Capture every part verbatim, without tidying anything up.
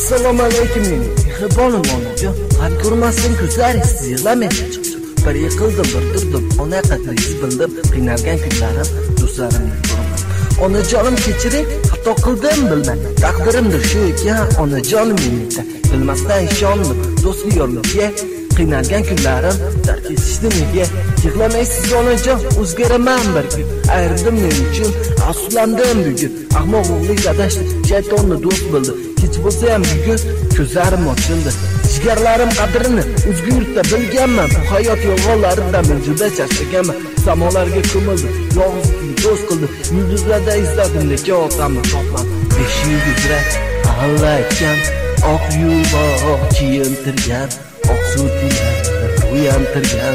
Assalomu alaykum mening mehribonim onajon. G'am ko'rmasdan ko'zlaringiz yig'lamay. Bir yiqildim, bir turdim, ona qadringizni bildim. Qiynalgan kunlarim do'stlarimni ko'raman. Onajonim kechiring, xato qildim bilmay. Taqdirimdir shu ekan, onajonim menga. Bilmasdan ishondim, do'stli yo'limga. Qiynalgan kunlarim dark etishdi nega? Yig'lamaysiz onajon, o'zgaraman bir kun. Ayirdim men uchun, afsuslandim bugun. Ahmoq o'g'lik adashdi, shaytonni do'st bildi. Kech bo'lsa ham bugun ko'zlarim ochildi. Jigarlarim qadrini o'zga yurtda bilganman. Bu hayot yolg'onlaridan men juda charchaganman. Samolarga ko'mildim, yolg'izlikni do'st qildim. Yulduzlarda izladim, lekin otamni topmadim. Beshik uzra allaykan, oq yuvoq kiyintirgan, oq sutilar uyantirgan,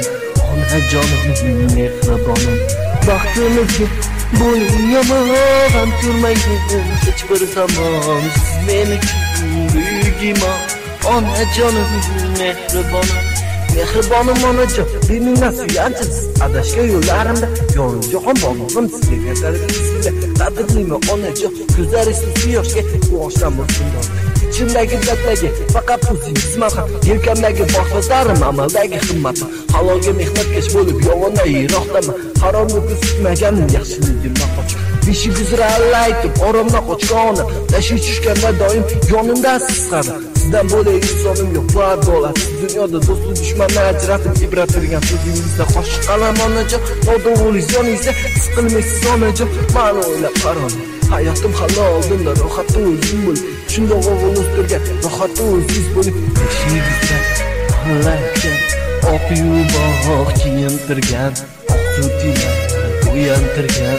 onajonim mehribonim. Baxtimizga bo'ling yomon, g'am ko'rmaydi hech bir zamon. Siz men uchun buyuk imon, onajonim mehribonim. Mehribonim onajon, diningdan suyanchisiz. Adashgan yo'llarimda yo'lim jahon borlig'im sizga qaytarib qadrlimi onajon, ko'zlaringiz suv yoshga quvoshdan bo'lsin. İçimdagi dardlarga faqat o'zingiz malham, yelkamdagi boshqalarim amaldagi himmatim. Halolga mehnatkash bo'lib yovonda yiroqdaman. Haromni kutmaganim yaxshiligimdan qochib. Beshik uzra allaytib oromdan qochgan, tashvish tushganda doim yonimda siz qadar. Sizdan bo'lak insonim yo'q, bu adolat. Dunyoda do'stni dushmanni ajratib ibrat bergan so'zingizda qo'shiq qalam onajon. Noto'g'rilik yoningizda his qilmaysiz onajon. Ma'ni o'ylab qarang. Hayotim halol oldimda rohatda o'zim bo'l. Shunda o'g'il o'stirgan rohatda o'zingiz bo'ling. Beshik uzra allaykan, oq yuvoq kiyintirgan, oq sutilar uyantirgan,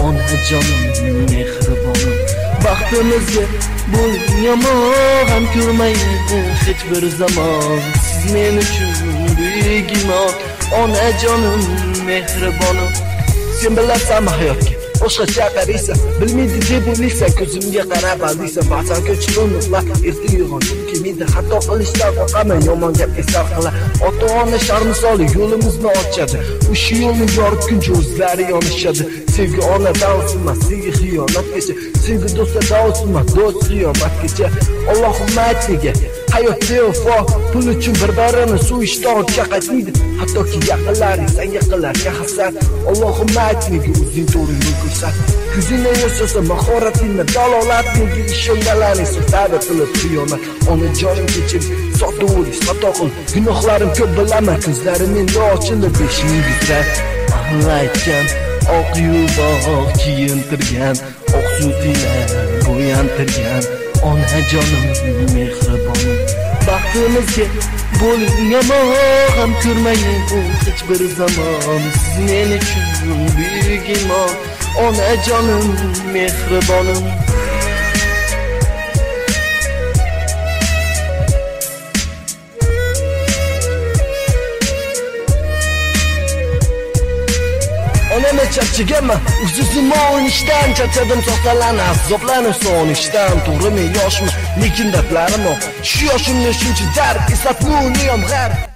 onajonim mehribonim. Baxtimizga bo'ling yomon, g'am ko'rmaydi hech bir zamon. Siz men uchun buyuk imon, onajonim mehribonim. Sen bilasan hayotga boshqacha qaraysan, bilmaydi deb o'ylaysan, ko'zimga qarab aldiysan. Ba'zan ko'chib uxlar, erta uyg'onib kelmaydi, xato qilishdan qo'rqaman, yomon gap esar qilar. Ota-ona sharmisoli yo'limizni ochadi, o'sha yo'lni yoritguncha o'zlari yonishadi. Sevgi onadan o'smas, sevgi xiyonatgacha, sevgi do'stlardan o'smas, do'st qiyomatgacha. Allohim aytliga hayotda vafo, pul uchun bir-birini so'yishda ortga qaytmaydi. Hattoki yaqinlaring senga qilarga hasad. Allohim aytliga o'zing to'g'ri yo'l ko'rsat. Ko'zingda yashasa mahoratingni dalolatliga ishonganlaring so'zlari qilib xiyonat. Onajonim kechir, sodda bo'lish xato qil. Gunohlarim ko'p bilaman, ko'zlarim endi ochildi. Beshik uzra allaykan, oq yuvoq kiyintirgan, oq sutilar bo'yantirgan, onajonim mehribonim. Baxtimizga bo'ling yomon, g'am ko'rmaydi hech bir zamon. Siz men uchun buyuk imon, onajonim mehribonim. Onamga charchaganman, uzizimon ishdan charchadim, soxtalanib, azoblanib sonishdan. To'g'ri men yoshman, lekin dardlarim bor. Shu yoshimda shuncha dard, eslatmo'niyam g'ar.